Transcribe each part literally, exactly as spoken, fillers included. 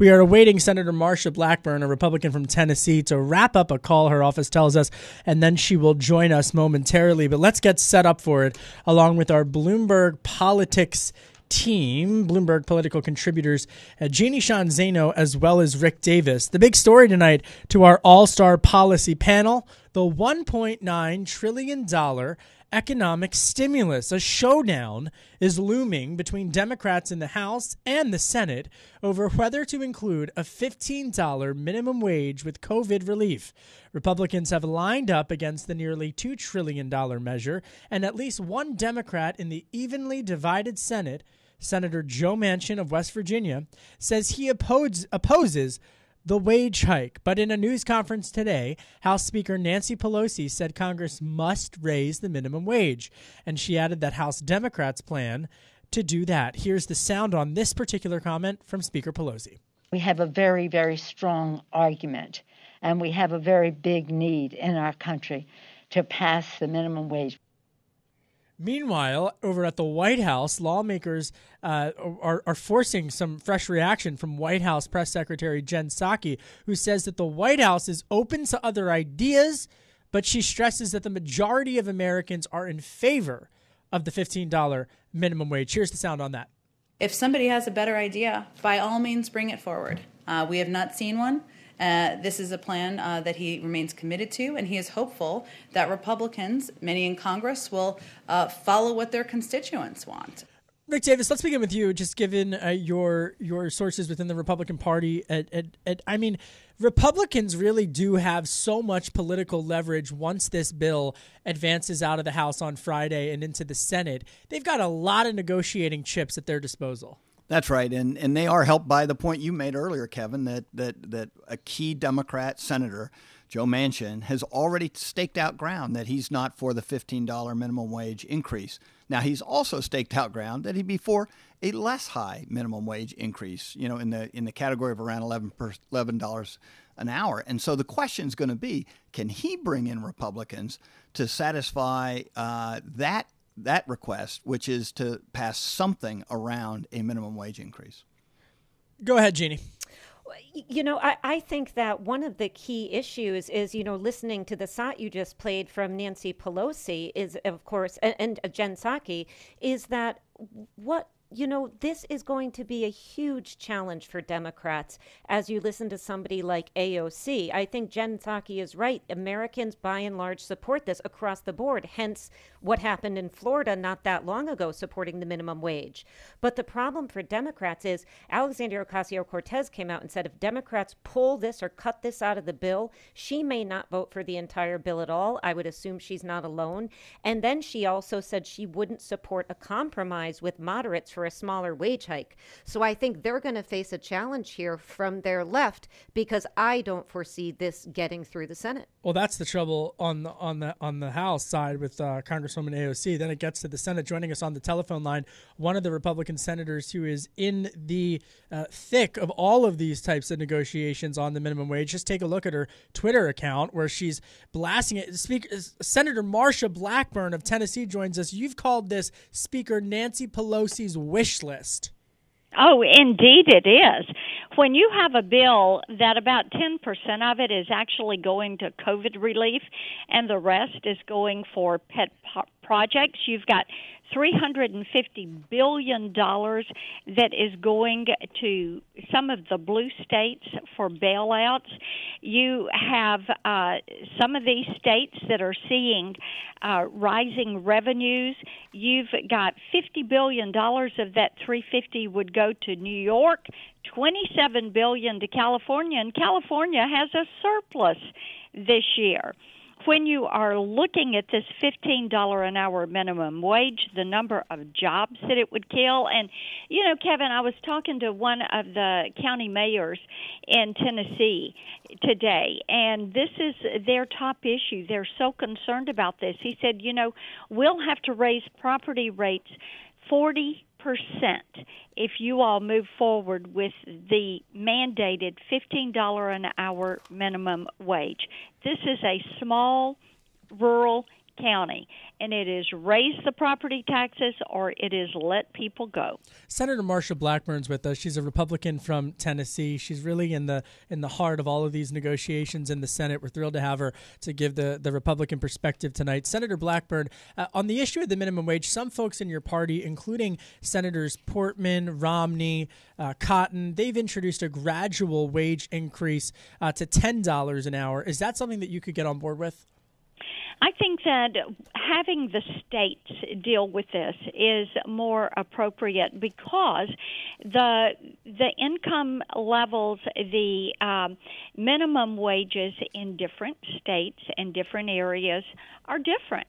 We are awaiting Senator Marsha Blackburn, a Republican from Tennessee, to wrap up a call, her office tells us, and then she will join us momentarily. But let's get set up for it along with our Bloomberg Politics team, Bloomberg political contributors, uh, Jeannie Sheehan Zaino, as well as Rick Davis. The big story tonight to our all-star policy panel, the one point nine trillion dollars economic stimulus. A showdown is looming between Democrats in the House and the Senate over whether to include a fifteen dollars minimum wage with COVID relief. Republicans have lined up against the nearly two trillion dollars measure, and at least one Democrat in the evenly divided Senate, Senator Joe Manchin of West Virginia, says he oppose, opposes the wage hike. But in a news conference today, House Speaker Nancy Pelosi said Congress must raise the minimum wage. And she added that House Democrats plan to do that. Here's the sound on this particular comment from Speaker Pelosi. We have a very, very strong argument, and we have a very big need in our country to pass the minimum wage. Meanwhile, over at the White House, lawmakers uh, are, are forcing some fresh reaction from White House Press Secretary Jen Psaki, who says that the White House is open to other ideas, but she stresses that the majority of Americans are in favor of the fifteen dollars minimum wage. Here's the sound on that. If somebody has a better idea, by all means, bring it forward. Uh, we have not seen one. Uh, this is a plan uh, that he remains committed to, and he is hopeful that Republicans, many in Congress, will uh, follow what their constituents want. Rick Davis, let's begin with you. Just given uh, your your sources within the Republican Party, at, at, at, I mean, Republicans really do have so much political leverage once this bill advances out of the House on Friday and into the Senate. They've got a lot of negotiating chips at their disposal. That's right, and and they are helped by the point you made earlier, Kevin, that that that a key Democrat senator, Joe Manchin, has already staked out ground that he's not for the fifteen dollars minimum wage increase. Now, he's also staked out ground that he'd be for a less high minimum wage increase, you know, in the in the category of around eleven dollars an hour. And so the question is going to be, can he bring in Republicans to satisfy uh, that that request, which is to pass something around a minimum wage increase? Go ahead, Jeannie. You know, I, I think that one of the key issues is, you know, listening to the S O T you just played from Nancy Pelosi is, of course, and, and Jen Psaki, is that what you know, this is going to be a huge challenge for Democrats as you listen to somebody like A O C. I think Jen Psaki is right. Americans, by and large, support this across the board, hence what happened in Florida not that long ago, supporting the minimum wage. But the problem for Democrats is Alexandria Ocasio-Cortez came out and said if Democrats pull this or cut this out of the bill, she may not vote for the entire bill at all. I would assume she's not alone. And then she also said she wouldn't support a compromise with moderates for a smaller wage hike. So I think they're going to face a challenge here from their left because I don't foresee this getting through the Senate. Well, that's the trouble on the on the on the House side with uh, Congresswoman A O C. Then it gets to the Senate. Joining us on the telephone line, one of the Republican senators who is in the uh, thick of all of these types of negotiations on the minimum wage. Just take a look at her Twitter account where she's blasting it. Speaker Senator Marsha Blackburn of Tennessee joins us. You've called this Speaker Nancy Pelosi's wish list. Oh, indeed it is. When you have a bill that about ten percent of it is actually going to COVID relief and the rest is going for pet po- projects, you've got three hundred fifty billion dollars that is going to some of the blue states for bailouts. You have uh, some of these states that are seeing uh, rising revenues. You've got fifty billion dollars of that three hundred fifty would go to New York, twenty-seven billion dollars to California, and California has a surplus this year. When you are looking at this fifteen dollars an hour minimum wage, the number of jobs that it would kill, and, you know, Kevin, I was talking to one of the county mayors in Tennessee today, and this is their top issue. They're so concerned about this. He said, you know, we'll have to raise property rates forty percent if you all move forward with the mandated fifteen dollars an hour minimum wage. This is a small rural county, and it is raise the property taxes or it is let people go. Senator Marsha Blackburn's with us. She's a Republican from Tennessee. She's really in the in the heart of all of these negotiations in the Senate. We're thrilled to have her to give the, the Republican perspective tonight. Senator Blackburn, uh, on the issue of the minimum wage, some folks in your party, including Senators Portman, Romney, uh, Cotton, they've introduced a gradual wage increase uh, to ten dollars an hour. Is that something that you could get on board with? I think that having the states deal with this is more appropriate because the the income levels, the um, minimum wages in different states and different areas are different.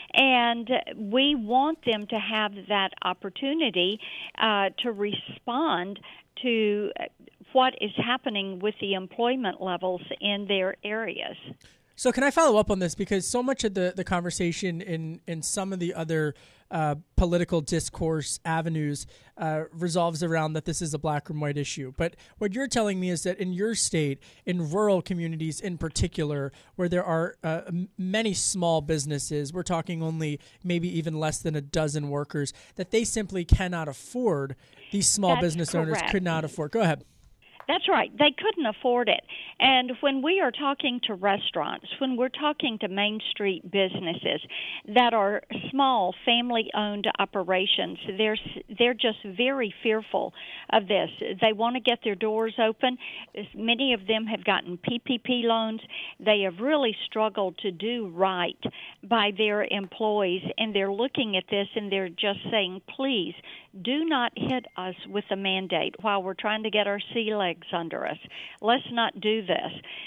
And we want them to have that opportunity uh, to respond to what is happening with the employment levels in their areas. So can I follow up on this? Because so much of the, the conversation in, in some of the other uh, political discourse avenues uh, resolves around that this is a black and white issue. But what you're telling me is that in your state, in rural communities in particular, where there are uh, many small businesses, we're talking only maybe even less than a dozen workers, that they simply cannot afford, these small That's business correct. owners could not afford. Go ahead. That's right. They couldn't afford it. And when we are talking to restaurants, when we're talking to Main Street businesses that are small, family-owned operations, they're they're just very fearful of this. They want to get their doors open. Many of them have gotten P P P loans. They have really struggled to do right by their employees, and they're looking at this and they're just saying, please, do not hit us with a mandate while we're trying to get our sea legs under us. Let's not do this.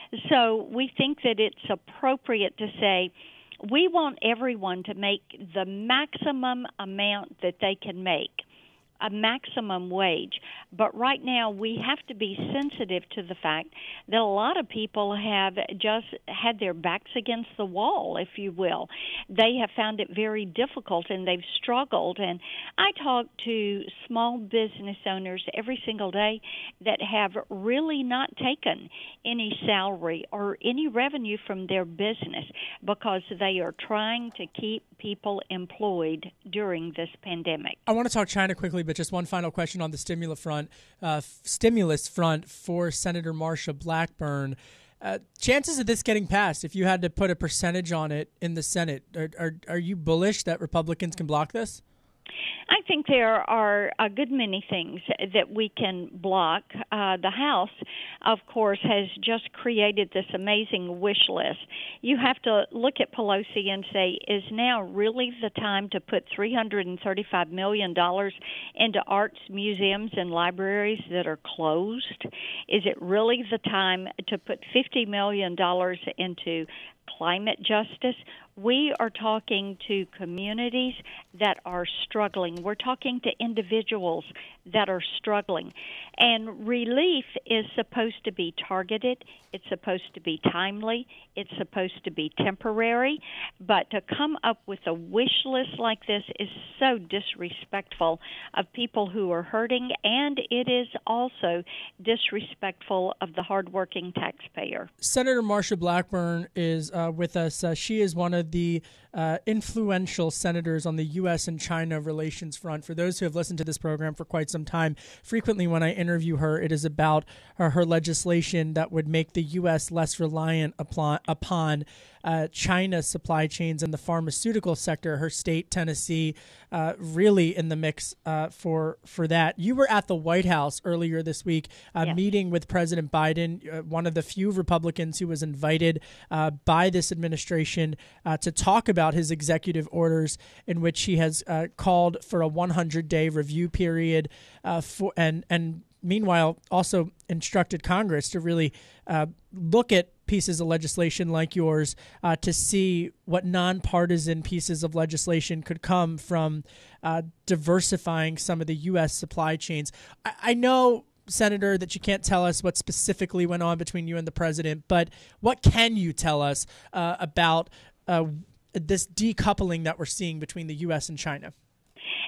So we think that it's appropriate to say we want everyone to make the maximum amount that they can make, a maximum wage. But right now we have to be sensitive to the fact that a lot of people have just had their backs against the wall, if you will. They have found it very difficult and they've struggled. And I talk to small business owners every single day that have really not taken any salary or any revenue from their business because they are trying to keep people employed during this pandemic. I want to talk China quickly, but just one final question on the stimulus front, uh, stimulus front for Senator Marsha Blackburn. Uh, chances of this getting passed, if you had to put a percentage on it in the Senate, are, are, are you bullish that Republicans can block this? I think there are a good many things that we can block. Uh, the House, of course, has just created this amazing wish list. You have to look at Pelosi and say, is now really the time to put three hundred thirty-five million dollars into arts, museums, and libraries that are closed? Is it really the time to put fifty million dollars into climate justice? We are talking to communities that are struggling. We're talking to individuals that are struggling. And relief is supposed to be targeted. It's supposed to be timely. It's supposed to be temporary. But to come up with a wish list like this is so disrespectful of people who are hurting, and it is also disrespectful of the hardworking taxpayer. Senator Marsha Blackburn is uh, with us. Uh, she is one of the uh, influential senators on the U S and China relations front. For those who have listened to this program for quite some time, frequently when I interview her, it is about uh, her legislation that would make the U S less reliant upon, upon uh, China's supply chains in the pharmaceutical sector. Her state, Tennessee, uh, really in the mix uh, for for that. You were at the White House earlier this week, uh, yes. meeting with President Biden, uh, one of the few Republicans who was invited uh, by this administration uh, to talk about his executive orders, in which he has uh, called for a one hundred day review period uh, for and and meanwhile also instructed Congress to really uh, look at pieces of legislation like yours uh, to see what nonpartisan pieces of legislation could come from uh, diversifying some of the U S supply chains. I, I know, Senator, that you can't tell us what specifically went on between you and the president, but what can you tell us uh, about uh, this decoupling that we're seeing between the U S and China?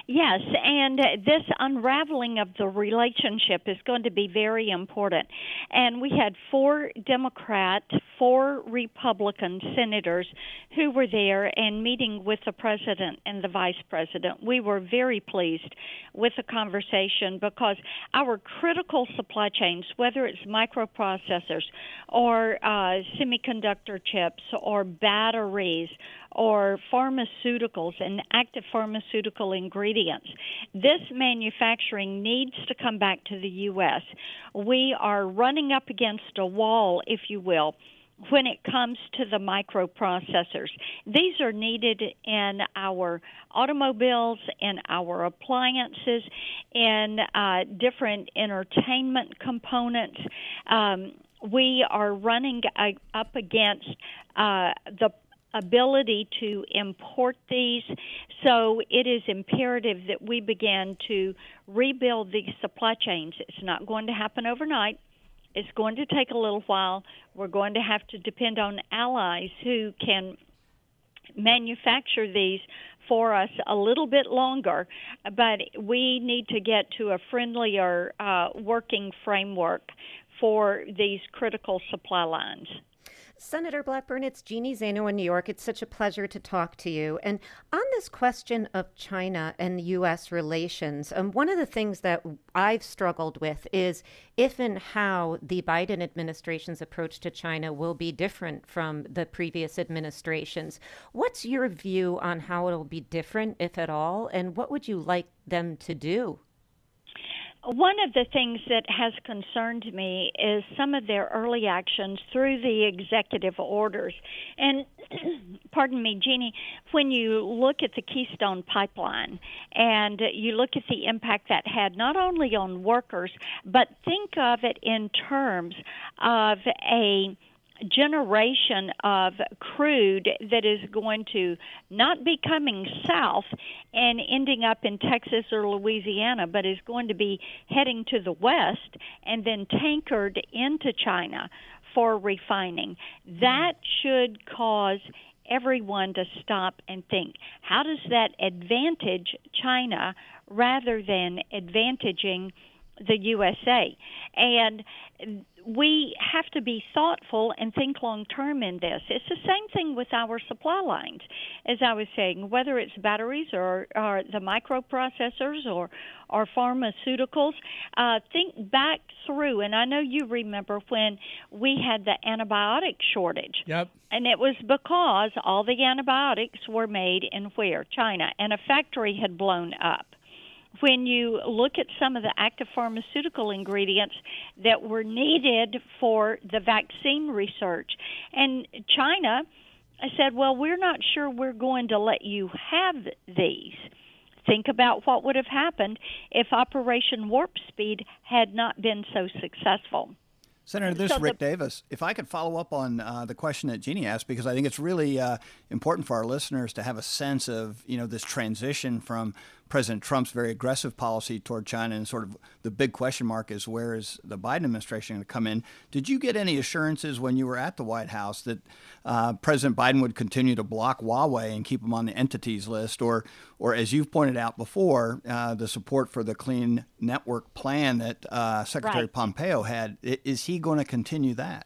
Yes, and this unraveling of the relationship is going to be very important. And we had four Democrat, four Republican senators who were there and meeting with the president and the vice president. We were very pleased with the conversation because our critical supply chains, whether it's microprocessors or uh, semiconductor chips or batteries or pharmaceuticals and active pharmaceutical ingredients, this manufacturing needs to come back to the U S. We are running up against a wall, if you will, when it comes to the microprocessors. These are needed in our automobiles, in our appliances, in uh, different entertainment components. Um, we are running uh, up against uh, the ability to import these. So it is imperative that we begin to rebuild these supply chains. It's not going to happen overnight. It's going to take a little while. We're going to have to depend on allies who can manufacture these for us a little bit longer, but we need to get to a friendlier uh, working framework for these critical supply lines. Senator Blackburn, it's Jeannie Zaino in New York. It's such a pleasure to talk to you. And on this question of China and U S relations, um, one of the things that I've struggled with is if and how the Biden administration's approach to China will be different from the previous administration's. What's your view on how it'll be different, if at all, and what would you like them to do? One of the things that has concerned me is some of their early actions through the executive orders. And, pardon me, Jeannie, when you look at the Keystone Pipeline and you look at the impact that had not only on workers, but think of it in terms of a generation of crude that is going to not be coming south and ending up in Texas or Louisiana, but is going to be heading to the west and then tankered into China for refining. That should cause everyone to stop and think, how does that advantage China rather than advantaging the U S A? And we have to be thoughtful and think long-term in this. It's the same thing with our supply lines, as I was saying, whether it's batteries or, or the microprocessors or, or pharmaceuticals. Uh, think back through, and I know you remember when we had the antibiotic shortage. Yep. And it was because all the antibiotics were made in where? China, and a factory had blown up. When you look at some of the active pharmaceutical ingredients that were needed for the vaccine research, and China said, well, we're not sure we're going to let you have these. Think about what would have happened if Operation Warp Speed had not been so successful. Senator, this is So Rick the- Davis. If I could follow up on uh, the question that Jeannie asked, because I think it's really uh, important for our listeners to have a sense of, you know, this transition from President Trump's very aggressive policy toward China, and sort of the big question mark is, where is the Biden administration going to come in? Did you get any assurances when you were at the White House that uh, President Biden would continue to block Huawei and keep them on the entities list, or, or as you've pointed out before, uh, the support for the Clean Network plan that uh, Secretary Right. Pompeo had? Is he going to continue that?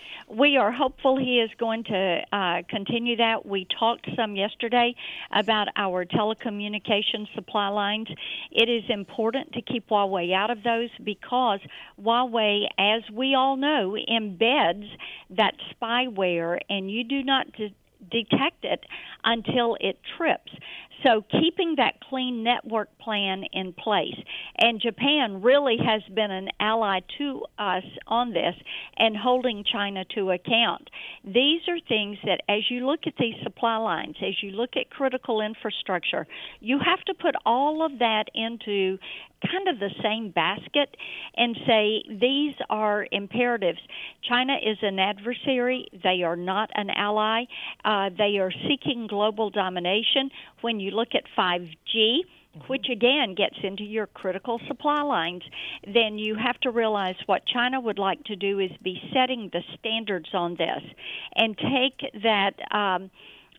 We are hopeful he is going to uh, continue that. We talked some yesterday about our telecommunications supply lines. It is important to keep Huawei out of those because Huawei, as we all know, embeds that spyware, and you do not de- detect it until it trips. So keeping that clean network plan in place. And Japan really has been an ally to us on this and holding China to account. These are things that, as you look at these supply lines, as you look at critical infrastructure, you have to put all of that into kind of the same basket and say these are imperatives. China is an adversary. They are not an ally. Uh, they are seeking global domination. When you look at five G, which again gets into your critical supply lines, then you have to realize what China would like to do is be setting the standards on this and take that um,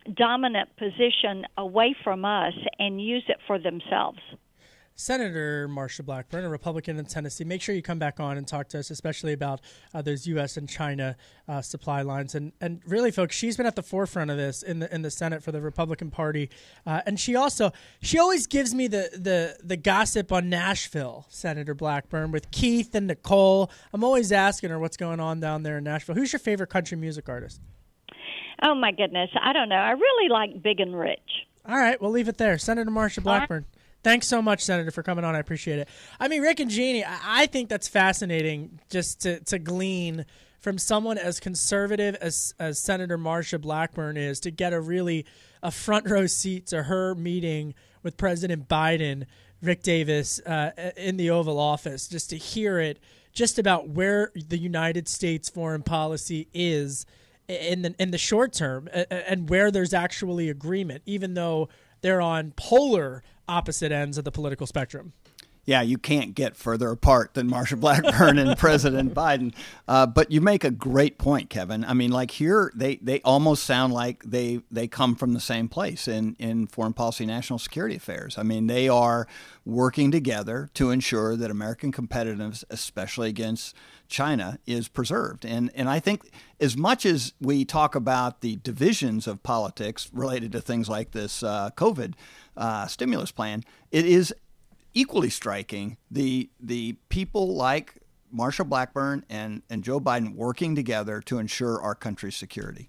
dominant position away from us and use it for themselves. Senator Marsha Blackburn, a Republican in Tennessee, make sure you come back on and talk to us, especially about uh, those U S and China uh, supply lines. And and really, folks, she's been at the forefront of this in the in the Senate for the Republican Party. Uh, and she also she always gives me the, the the gossip on Nashville, Senator Blackburn, with Keith and Nicole. I'm always asking her what's going on down there in Nashville. Who's your favorite country music artist? Oh, my goodness. I don't know. I really like Big and Rich. All right, we'll leave it there. Senator Marsha Blackburn. Thanks so much, Senator, for coming on. I appreciate it. I mean, Rick and Jeannie, I think that's fascinating just to, to glean from someone as conservative as, as Senator Marsha Blackburn is to get a really a front row seat to her meeting with President Biden, Rick Davis, uh, in the Oval Office, just to hear it just about where the United States foreign policy is in the, in the short term and where there's actually agreement, even though they're on polar opposite ends of the political spectrum. Yeah, you can't get further apart than Marsha Blackburn and President Biden. Uh, but you make a great point, Kevin. I mean, like here, they, they almost sound like they they come from the same place in, in foreign policy, national security affairs. I mean, they are working together to ensure that American competitiveness, especially against China, is preserved. And and I think as much as we talk about the divisions of politics related to things like this uh, COVID uh, stimulus plan, it is equally striking the the people like Marsha Blackburn and, and Joe Biden working together to ensure our country's security.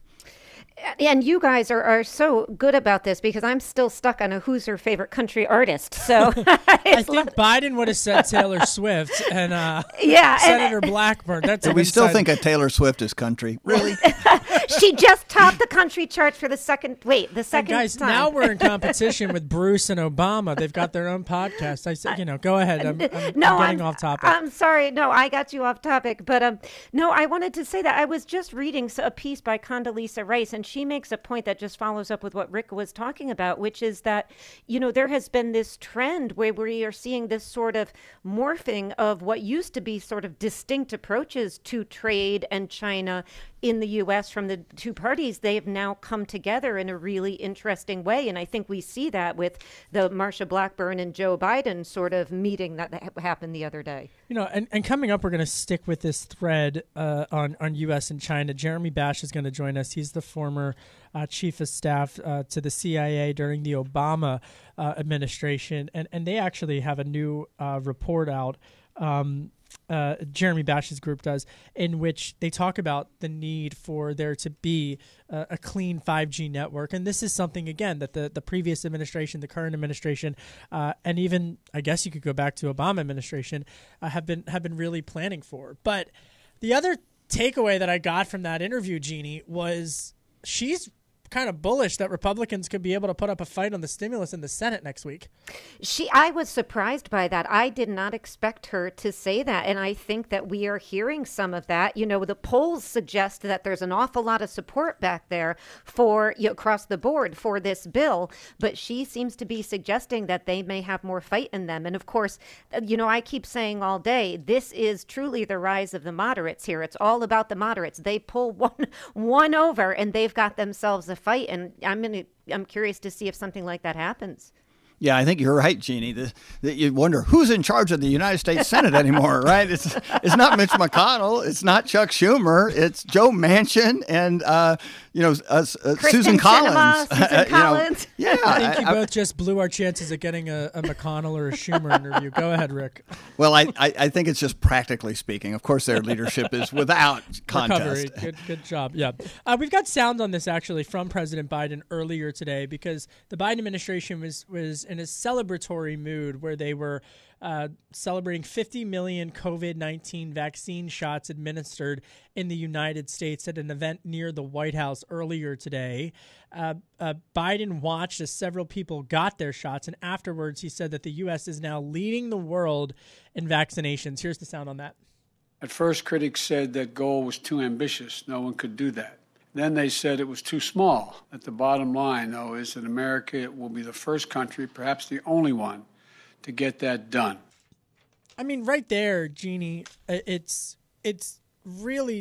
And you guys are, are so good about this because I'm still stuck on a who's her favorite country artist. So I think Biden would have said Taylor Swift and uh, yeah, Senator and, Blackburn. That's we still think of Taylor Swift as country. Really? She just topped the country charts for the second. Wait, the second and guys, time. Now we're in competition with Bruce and Obama. They've got their own podcast. I said, you know, go ahead. I'm, I'm, no, I'm getting I'm, off topic. I'm sorry. No, I got you off topic. But um, no, I wanted to say that I was just reading a piece by Condoleezza Rice, and she makes a point that just follows up with what Rick was talking about, which is that, you know, there has been this trend where we are seeing this sort of morphing of what used to be sort of distinct approaches to trade and China in the U S from the two parties. They have now come together in a really interesting way. And I think we see that with the Marsha Blackburn and Joe Biden sort of meeting that happened the other day. You know, and, and coming up, we're going to stick with this thread uh, on, on U S and China. Jeremy Bash is going to join us. He's the former uh, chief of staff uh, to the C I A during the Obama uh, administration. And, and they actually have a new uh, report out, um, uh, Jeremy Bash's group does, in which they talk about the need for there to be uh, a clean five G network. And this is something, again, that the, the previous administration, the current administration, uh, and even, I guess you could go back to Obama administration, uh, have been have been really planning for. But the other takeaway that I got from that interview, Jeannie, was she's kind of bullish that Republicans could be able to put up a fight on the stimulus in the Senate next week. She, I was surprised by that. I did not expect her to say that. And I think that we are hearing some of that. You know, the polls suggest that there's an awful lot of support back there for, you know, across the board for this bill. But she seems to be suggesting that they may have more fight in them. And of course, you know, I keep saying all day, this is truly the rise of the moderates here. It's all about the moderates. They pull one, one over and they've got themselves a fight, and I'm gonna, I'm curious to see if something like that happens. Yeah, I think you're right, Jeannie. The, the, you wonder who's in charge of the United States Senate anymore, right? It's it's not Mitch McConnell, it's not Chuck Schumer, it's Joe Manchin and uh, you know uh, uh, Susan Collins. Sinema, Susan Collins. You know, yeah, I think you I, both just blew our chances of getting a, a McConnell or a Schumer interview. Go ahead, Rick. Well, I, I, I think it's just practically speaking. Of course, their leadership is without contest. Recovery. Good, good job. Yeah, uh, we've got sound on this actually from President Biden earlier today because the Biden administration was was in a celebratory mood where they were uh, celebrating fifty million COVID nineteen vaccine shots administered in the United States at an event near the White House earlier today. Uh, uh, Biden watched as several people got their shots, and afterwards he said that the U S is now leading the world in vaccinations. Here's the sound on that. At first, critics said that goal was too ambitious. No one could do that. Then they said it was too small. That the bottom line, though, is that America will be the first country, perhaps the only one, to get that done. I mean, right there, Jeannie, it's it's really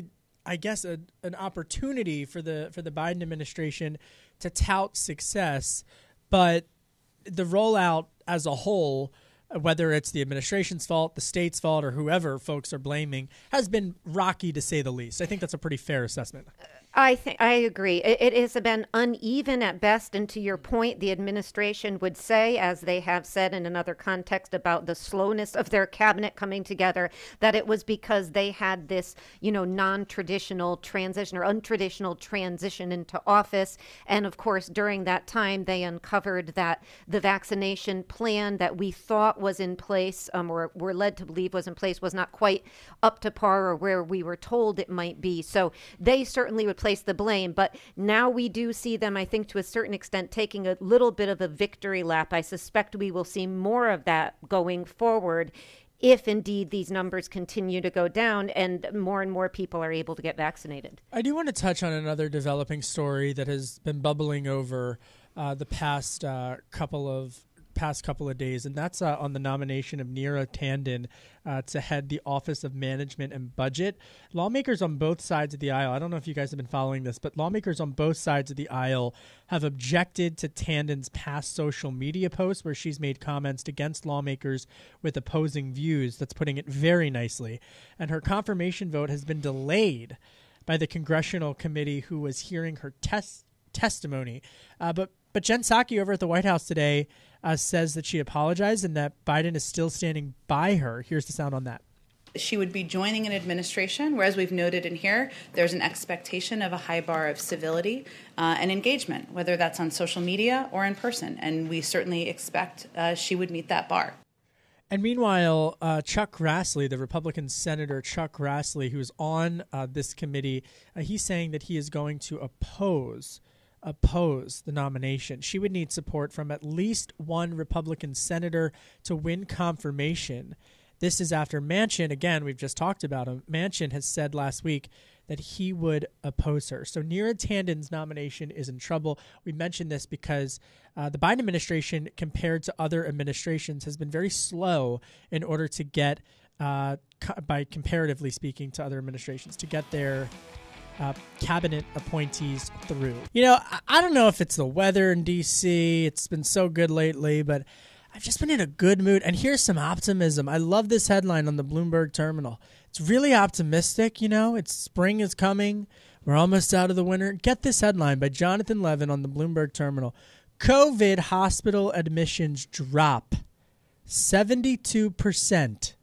I guess, a, an opportunity for the for the Biden administration to tout success, but the rollout as a whole, whether it's the administration's fault, the state's fault, or whoever folks are blaming, has been rocky to say the least. I think that's a pretty fair assessment. I think I agree. It, it has been uneven at best, and to your point, the administration would say, as they have said in another context about the slowness of their cabinet coming together, that it was because they had this, you know, non-traditional transition or untraditional transition into office. And of course, during that time, they uncovered that the vaccination plan that we thought was in place, um, or were led to believe was in place, was not quite up to par or where we were told it might be. So they certainly would place the blame, but now we do see them, I think, to a certain extent, taking a little bit of a victory lap. I suspect we will see more of that going forward if indeed these numbers continue to go down and more and more people are able to get vaccinated. I do want to touch on another developing story that has been bubbling over uh, the past uh, couple of past couple of days, and that's uh, on the nomination of Neera Tanden uh, to head the Office of Management and Budget. Lawmakers on both sides of the aisle, I don't know if you guys have been following this, but lawmakers on both sides of the aisle have objected to Tanden's past social media posts where she's made comments against lawmakers with opposing views. That's putting it very nicely. And her confirmation vote has been delayed by the congressional committee who was hearing her tes- testimony. Uh, but But Jen Psaki over at the White House today uh, says that she apologized and that Biden is still standing by her. Here's the sound on that. She would be joining an administration where, as we've noted in here, there's an expectation of a high bar of civility uh, and engagement, whether that's on social media or in person. And we certainly expect uh, she would meet that bar. And meanwhile, uh, Chuck Grassley, the Republican Senator Chuck Grassley, who's on uh, this committee, uh, he's saying that he is going to oppose oppose the nomination. She would need support from at least one Republican senator to win confirmation. This is after Manchin, again, we've just talked about him, Manchin has said last week that he would oppose her. So Neera Tanden's nomination is in trouble. We mentioned this because uh, the Biden administration, compared to other administrations, has been very slow in order to get, uh, co- by comparatively speaking to other administrations, to get their Uh, cabinet appointees through. You know, I, I don't know if it's the weather in D C. It's been so good lately, but I've just been in a good mood. And here's some optimism. I love this headline on the Bloomberg terminal. It's really optimistic, you know. It's spring is coming. We're almost out of the winter. Get this headline by Jonathan Levin on the Bloomberg terminal. COVID hospital admissions drop seventy-two percent.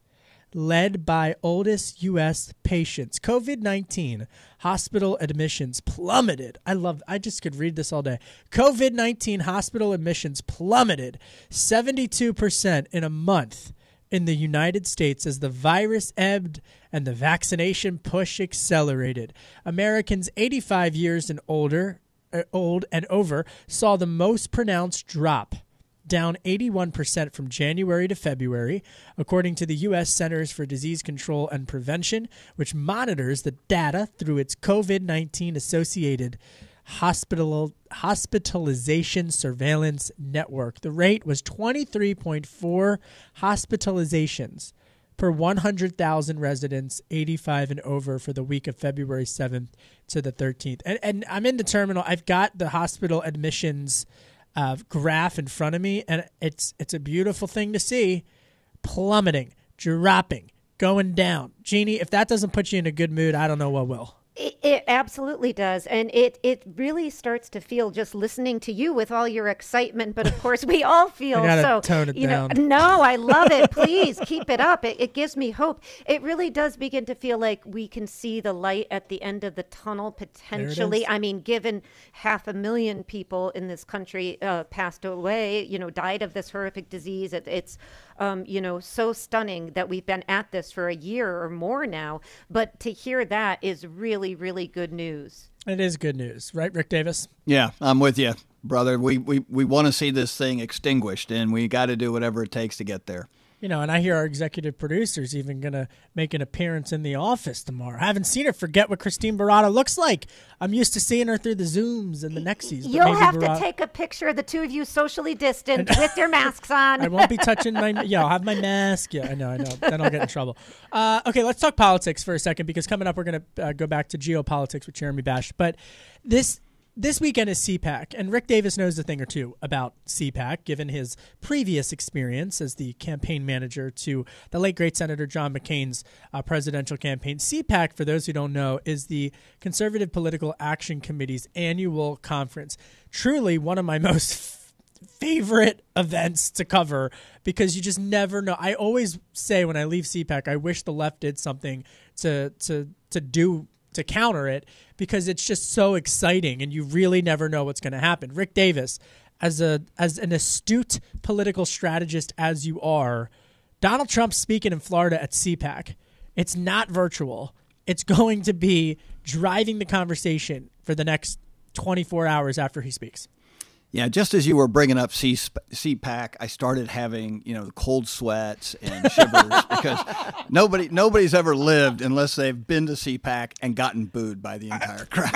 Led by oldest U S patients. COVID nineteen hospital admissions plummeted. I love, I just could read this all day. COVID nineteen hospital admissions plummeted seventy-two percent in a month in the United States as the virus ebbed and the vaccination push accelerated. Americans eighty-five years and older, uh, old and over saw the most pronounced drop, down eighty-one percent from January to February, according to the U S Centers for Disease Control and Prevention, which monitors the data through its COVID nineteen associated hospital hospitalization surveillance network. The rate was twenty-three point four hospitalizations per one hundred thousand residents eighty-five and over for the week of February seventh to the thirteenth. And, and I'm in the terminal. I've got the hospital admissions Uh, graph in front of me, and it's it's a beautiful thing to see. Plummeting, dropping, going down. Jeannie, if that doesn't put you in a good mood, I don't know what will. It, it absolutely does. And it, it really starts to feel, just listening to you with all your excitement, but of course we all feel I gotta so. tone it you down. know, no, I love it. Please keep it up. It, it gives me hope. It really does begin to feel like we can see the light at the end of the tunnel potentially. I mean, given half a million people in this country uh, passed away, you know, died of this horrific disease. It, it's, um, you know, so stunning that we've been at this for a year or more now. But to hear that is really, really good news. It is good news, right, Rick Davis? Yeah, I'm with you, brother. We we, we want to see this thing extinguished, and we got to do whatever it takes to get there. You know, and I hear our executive producer's even going to make an appearance in the office tomorrow. I haven't seen her. Forget what Christine Barada looks like. I'm used to seeing her through the Zooms and the Nexies. But You'll have Barada, to take a picture of the two of you socially distant with your masks on. I won't be touching my, yeah, I'll have my mask. Yeah, I know, I know. Then I'll get in trouble. Uh, okay, let's talk politics for a second, because coming up we're going to uh, go back to geopolitics with Jeremy Bash. But this... This weekend is C PAC, and Rick Davis knows a thing or two about C PAC, given his previous experience as the campaign manager to the late, great Senator John McCain's uh, presidential campaign. C PAC, for those who don't know, is the Conservative Political Action Committee's annual conference. Truly one of my most f- favorite events to cover, because you just never know. I always say when I leave C PAC, I wish the left did something to to to do to counter it, because it's just so exciting and you really never know what's going to happen. Rick Davis, as a as an astute political strategist as you are, Donald Trump speaking in Florida at C PAC, it's not virtual. It's going to be driving the conversation for the next twenty-four hours after he speaks. Yeah, just as you were bringing up C PAC, I started having, you know, the cold sweats and shivers because nobody nobody's ever lived unless they've been to C PAC and gotten booed by the entire crowd.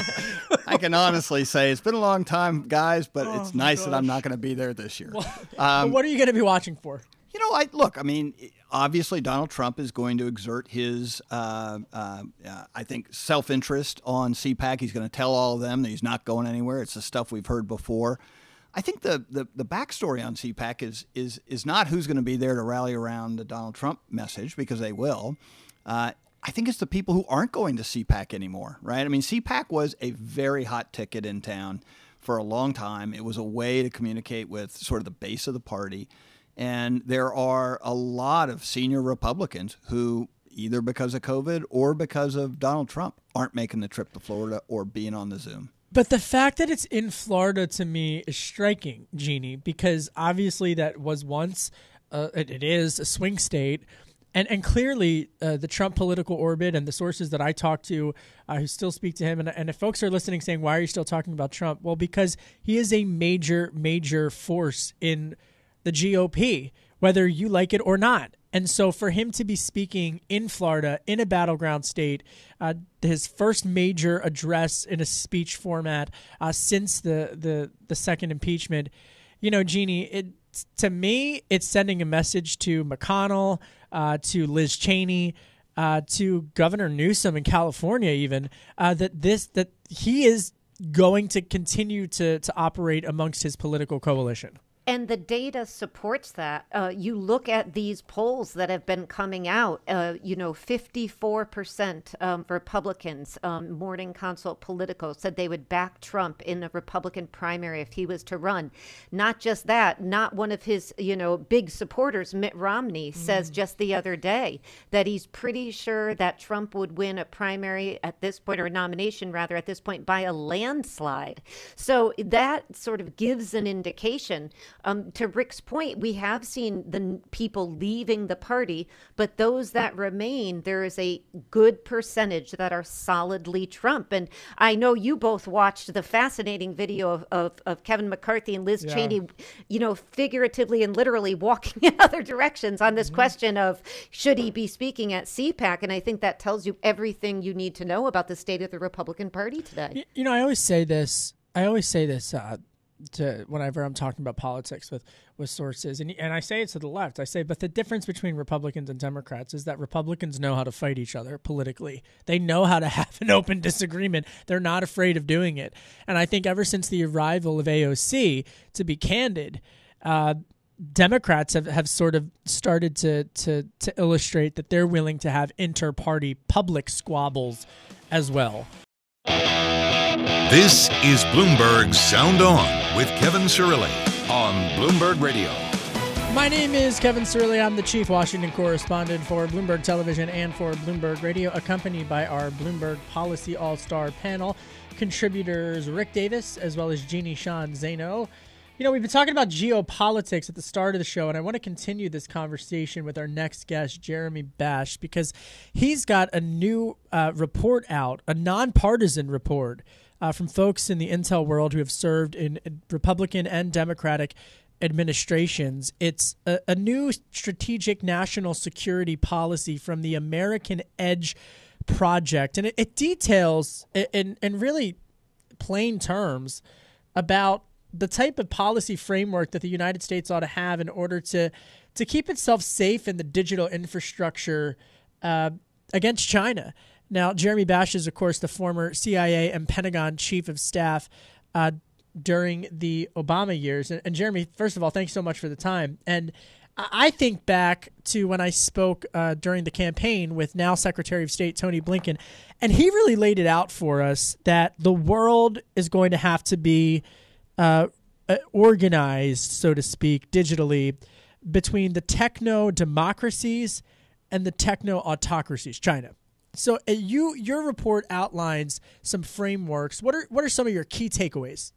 So I can honestly say it's been a long time, guys, but oh it's nice gosh. that I'm not going to be there this year. Well, um, what are you going to be watching for? You know, I look, I mean, obviously Donald Trump is going to exert his, uh, uh, uh, I think, self-interest on C PAC. He's going to tell all of them that he's not going anywhere. It's the stuff we've heard before. I think the the, the backstory on C PAC is is is not who's going to be there to rally around the Donald Trump message, because they will. Uh, I think it's the people who aren't going to C PAC anymore, right? I mean, C PAC was a very hot ticket in town for a long time. It was a way to communicate with sort of the base of the party. And there are a lot of senior Republicans who, either because of COVID or because of Donald Trump, aren't making the trip to Florida or being on the Zoom. But the fact that it's in Florida, to me, is striking, Jeannie, because obviously that was once, uh, it, it is a swing state. And and clearly uh, the Trump political orbit and the sources that I talk to uh, who still speak to him, and, and if folks are listening saying, why are you still talking about Trump? Well, because he is a major, major force in the G O P, whether you like it or not. And so for him to be speaking in Florida, in a battleground state, uh, his first major address in a speech format uh, since the, the, the second impeachment, you know, Jeannie, it, to me, it's sending a message to McConnell, uh, to Liz Cheney, uh, to Governor Newsom in California even, uh, that this that he is going to continue to to operate amongst his political coalition. And the data supports that. Uh, you look at these polls that have been coming out, uh, you know, fifty-four percent um, Republicans, um, Morning Consult Politico said they would back Trump in a Republican primary if he was to run. Not just that, not one of his, you know, big supporters, Mitt Romney, mm. says just the other day that he's pretty sure that Trump would win a primary at this point, or a nomination rather at this point, by a landslide. So that sort of gives an indication. Um, to Rick's point, we have seen the n- people leaving the party, but those that remain, there is a good percentage that are solidly Trump. And I know you both watched the fascinating video of, of, of Kevin McCarthy and Liz yeah. Cheney, you know, figuratively and literally walking in other directions on this mm-hmm. question of should he be speaking at C PAC? And I think that tells you everything you need to know about the state of the Republican Party today. You, you know, I always say this, I always say this, uh, to whenever I'm talking about politics with, with sources, and and I say it to the left, I say, but the difference between Republicans and Democrats is that Republicans know how to fight each other politically. They know how to have an open disagreement. They're not afraid of doing it. And I think ever since the arrival of A O C, to be candid, uh, Democrats have, have sort of started to, to, to illustrate that they're willing to have inter-party public squabbles as well. This is Bloomberg Sound On with Kevin Cirilli on Bloomberg Radio. My name is Kevin Cirilli. I'm the chief Washington correspondent for Bloomberg Television and for Bloomberg Radio, accompanied by our Bloomberg Policy All-Star panel, contributors Rick Davis as well as Jeannie Sean Zaino. You know, we've been talking about geopolitics at the start of the show, and I want to continue this conversation with our next guest, Jeremy Bash, because he's got a new uh, report out, a nonpartisan report uh, from folks in the intel world who have served in Republican and Democratic administrations. It's a, a new strategic national security policy from the American Edge Project. And it, it details in, in really plain terms about the type of policy framework that the United States ought to have in order to, to keep itself safe in the digital infrastructure uh, against China. Now, Jeremy Bash is, of course, the former C I A and Pentagon chief of staff uh, during the Obama years. And, and Jeremy, first of all, thanks so much for the time. And I think back to when I spoke uh, during the campaign with now Secretary of State Tony Blinken, and he really laid it out for us that the world is going to have to be uh, organized, so to speak, digitally between the techno-democracies and the techno-autocracies, China. So uh, you your report outlines some frameworks. What are what are some of your key takeaways?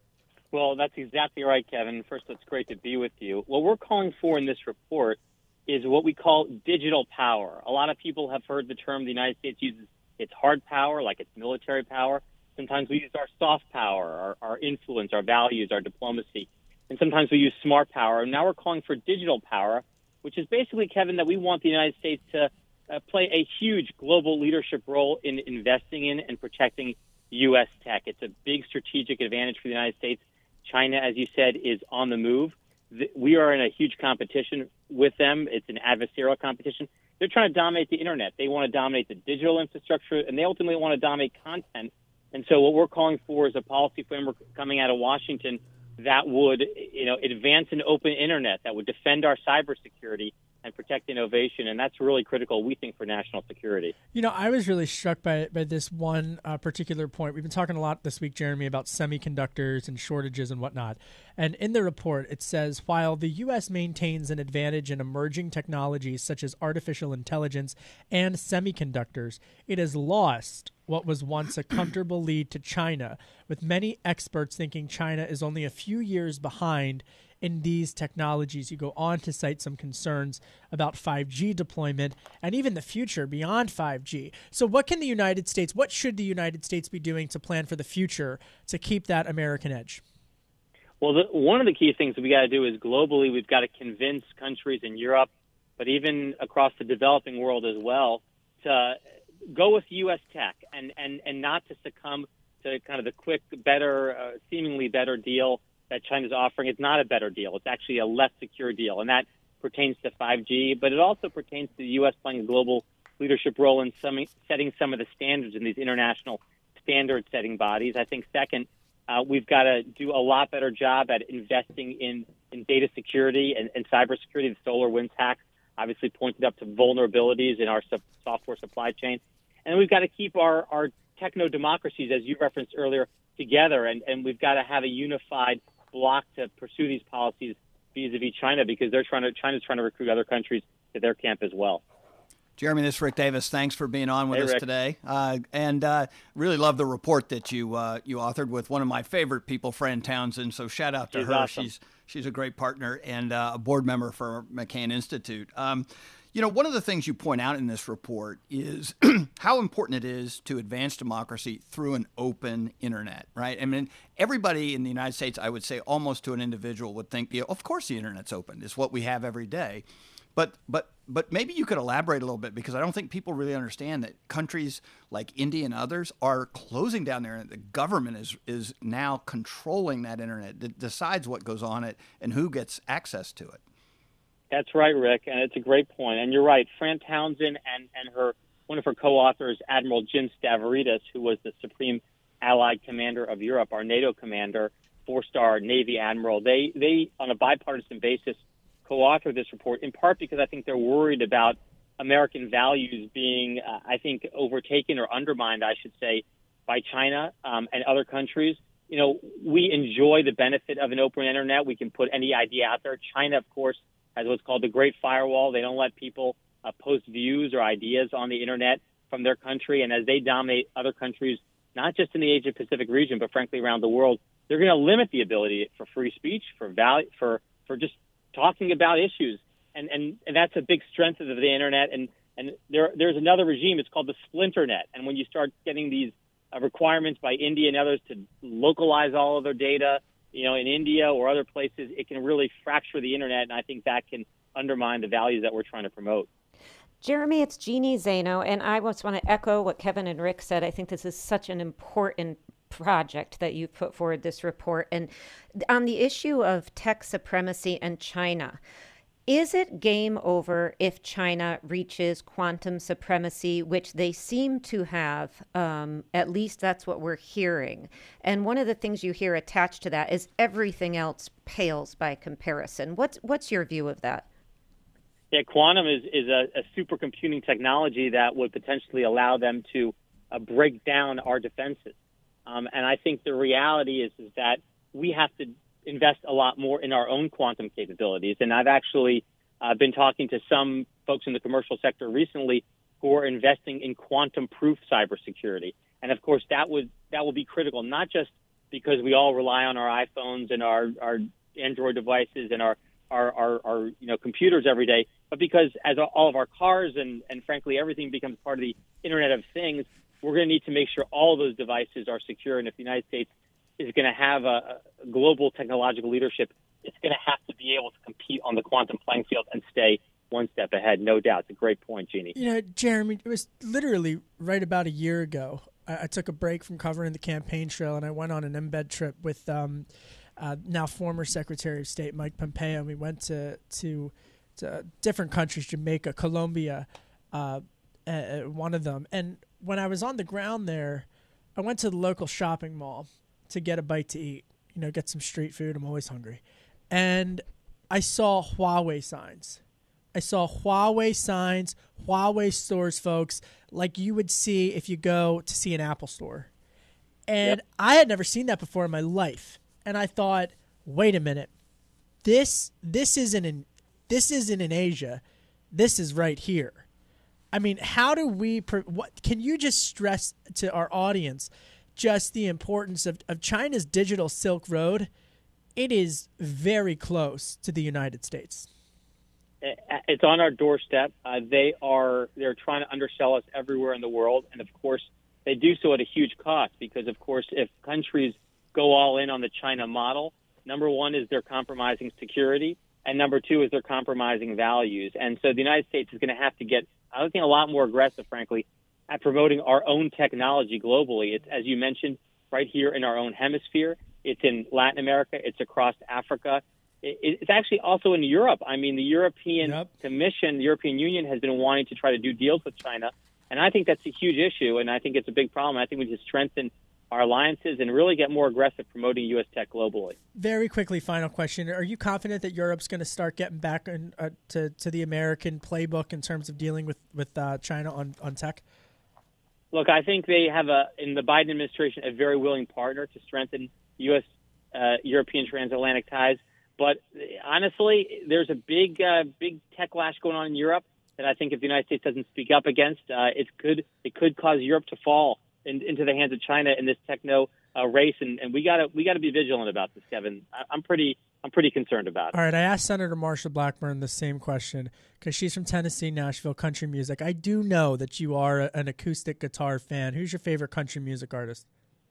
Well, that's exactly right, Kevin. First, it's great to be with you. What we're calling for in this report is what we call digital power. A lot of people have heard the term the United States uses its hard power, like its military power. Sometimes we use our soft power, our, our influence, our values, our diplomacy. And sometimes we use smart power. And now we're calling for digital power, which is basically, Kevin, that we want the United States to Uh, play a huge global leadership role in investing in and protecting U S tech. It's a big strategic advantage for the United States. China, as you said, is on the move. The, we are in a huge competition with them. It's an adversarial competition. They're trying to dominate the internet. They want to dominate the digital infrastructure, and they ultimately want to dominate content. And so what we're calling for is a policy framework coming out of Washington that would, you know, advance an open internet, that would defend our cybersecurity and protect innovation, and that's really critical, we think, for national security. You know, I was really struck by by this one uh, particular point. We've been talking a lot this week, Jeremy, about semiconductors and shortages and whatnot. And in the report, it says, while the U S maintains an advantage in emerging technologies such as artificial intelligence and semiconductors, it has lost what was once a comfortable lead to China, with many experts thinking China is only a few years behind in these technologies. You go on to cite some concerns about five G deployment and even the future beyond five G. So what can the United States, what should the United States be doing to plan for the future to keep that American edge? Well, the, one of the key things that we got to do is globally, we've got to convince countries in Europe, but even across the developing world as well, to go with U S tech and, and, and not to succumb to kind of the quick, better, uh, seemingly better deal that China's offering. It's not a better deal. It's actually a less secure deal, and that pertains to five G, but it also pertains to the U S playing a global leadership role in some, setting some of the standards in these international standard-setting bodies. I think, second, uh, we've got to do a lot better job at investing in, in data security and, and cybersecurity. The SolarWinds hack obviously pointed up to vulnerabilities in our sub- software supply chain. And we've got to keep our, our techno-democracies, as you referenced earlier, together, and, and we've got to have a unified block to pursue these policies vis-a-vis China, because they're trying to China's trying to recruit other countries to their camp as well. Jeremy, this is Rick Davis. Thanks for being on with hey, us Rick. today. Uh, and uh, really love the report that you uh, you authored with one of my favorite people, Fran Townsend. So shout out to She's her. awesome. She's she's a great partner and uh, a board member for McCain Institute. Um, You know, one of the things you point out in this report is how important it is to advance democracy through an open internet, right? I mean, everybody in the United States, I would say almost to an individual, would think, you know, of course the internet's open. It's what we have every day. But but but maybe you could elaborate a little bit, because I don't think people really understand that countries like India and others are closing down their internet. The government is is now controlling that internet, that decides what goes on it and who gets access to it. That's right, Rick, and it's a great point. And you're right, Fran Townsend and, and her one of her co-authors, Admiral Jim Stavridis, who was the Supreme Allied Commander of Europe, our NATO commander, four-star Navy admiral, they, they on a bipartisan basis, co-authored this report, in part because I think they're worried about American values being, uh, I think, overtaken or undermined, I should say, by China um, and other countries. You know, we enjoy the benefit of an open internet. We can put any idea out there. China, of course, has what's called the Great Firewall. They don't let people uh, post views or ideas on the internet from their country. And as they dominate other countries, not just in the Asia Pacific region, but frankly around the world, they're going to limit the ability for free speech, for value, for for just talking about issues. And and, and that's a big strength of the internet. And and there there's another regime. It's called the Splinternet. And when you start getting these uh, requirements by India and others to localize all of their data, you know, in India or other places, it can really fracture the internet, and I think that can undermine the values that we're trying to promote. Jeremy, it's Jeannie Zaino, and I just want to echo what Kevin and Rick said. I think this is such an important project that you put forward, this report. And on the issue of tech supremacy and China, is it game over if China reaches quantum supremacy, which they seem to have? Um, at least that's what we're hearing. And one of the things you hear attached to that is everything else pales by comparison. What's what's your view of that? Yeah, quantum is, is a, a supercomputing technology that would potentially allow them to uh, break down our defenses. Um, and I think the reality is, is that we have to invest a lot more in our own quantum capabilities. And I've actually uh, been talking to some folks in the commercial sector recently who are investing in quantum-proof cybersecurity. And, of course, that would that will be critical, not just because we all rely on our iPhones and our, our Android devices and our Our, our, our you know computers every day, but because as all of our cars and, and frankly everything becomes part of the Internet of Things, we're going to need to make sure all of those devices are secure. And if the United States is going to have a, a global technological leadership, it's going to have to be able to compete on the quantum playing field and stay one step ahead, no doubt. It's a great point, Jeannie. You know, Jeremy, it was literally right about a year ago. I, I took a break from covering the campaign trail, and I went on an embed trip with um, – Uh, now former Secretary of State Mike Pompeo, and we went to to, to different countries, Jamaica, Colombia, uh, uh, one of them. And when I was on the ground there, I went to the local shopping mall to get a bite to eat, you know, get some street food. I'm always hungry. And I saw Huawei signs. I saw Huawei signs, Huawei stores, folks, like you would see if you go to see an Apple store. And Yep. I had never seen that before in my life. And I thought, wait a minute, this this isn't in this isn't in Asia, this is right here. I mean, how do we? What can you just stress to our audience just the importance of, of China's digital Silk Road? It is very close to the United States. It's on our doorstep. Uh, they are they're trying to undersell us everywhere in the world, and of course, they do so at a huge cost because, of course, if countries go all in on the China model, number one is they're compromising security, and number two is they're compromising values. And so the United States is going to have to get, I think, a lot more aggressive, frankly, at promoting our own technology globally. It's, as you mentioned, right here in our own hemisphere. It's in Latin America. It's across Africa. It, it's actually also in Europe. I mean, the European Yep. Commission, the European Union, has been wanting to try to do deals with China, and I think that's a huge issue, and I think it's a big problem. I think we need to strengthen our alliances and really get more aggressive promoting U S tech globally. Very quickly, final question. Are you confident that Europe's going to start getting back in, uh, to, to the American playbook in terms of dealing with, with uh, China on, on tech? Look, I think they have, a in the Biden administration, a very willing partner to strengthen U S uh, European transatlantic ties. But honestly, there's a big, uh, big tech lash going on in Europe that I think if the United States doesn't speak up against, uh, it could it could cause Europe to fall In, into the hands of China in this techno uh, race, and, and we gotta we gotta be vigilant about this, Kevin. I, I'm pretty I'm pretty concerned about it. All right, I asked Senator Marsha Blackburn the same question because she's from Tennessee, Nashville, country music. I do know that you are a, an acoustic guitar fan. Who's your favorite country music artist?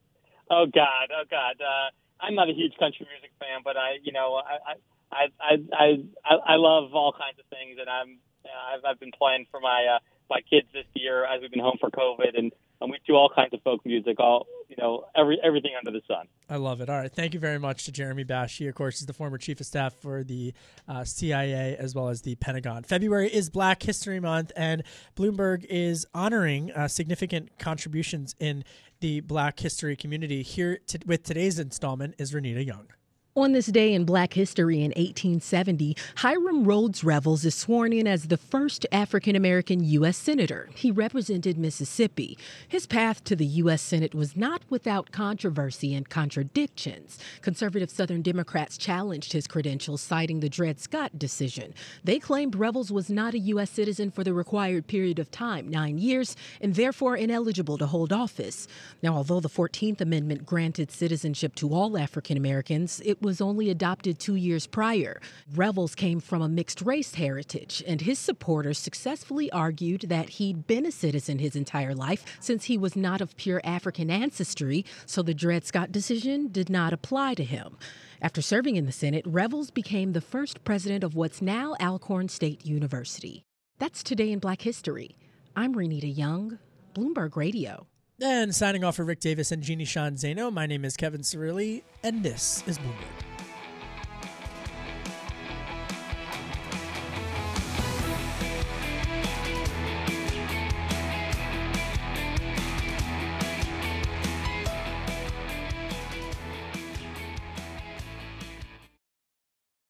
Oh God, oh God, uh, I'm not a huge country music fan, but I you know I I I I, I, I love all kinds of things, and I'm I've, I've been playing for my uh, my kids this year as we've been home for COVID, and. And we do all kinds of folk music, all you know, every everything under the sun. I love it. All right, thank you very much to Jeremy Bash. He, of course, is the former chief of staff for the uh, C I A as well as the Pentagon. February is Black History Month, and Bloomberg is honoring uh, significant contributions in the Black history community. Here to, with today's installment is Renita Young. On this day in Black history in eighteen seventy, Hiram Rhodes Revels is sworn in as the first African-American U S Senator. He represented Mississippi. His path to the U S Senate was not without controversy and contradictions. Conservative Southern Democrats challenged his credentials, citing the Dred Scott decision. They claimed Revels was not a U S citizen for the required period of time, nine years, and therefore ineligible to hold office. Now, although the fourteenth Amendment granted citizenship to all African Americans, it was was only adopted two years prior. Revels came from a mixed-race heritage, and his supporters successfully argued that he'd been a citizen his entire life since he was not of pure African ancestry, so the Dred Scott decision did not apply to him. After serving in the Senate, Revels became the first president of what's now Alcorn State University. That's Today in Black History. I'm Renita Young, Bloomberg Radio. And signing off for Rick Davis and Jeannie Sean Zano, my name is Kevin Cirilli, and this is Bloomberg.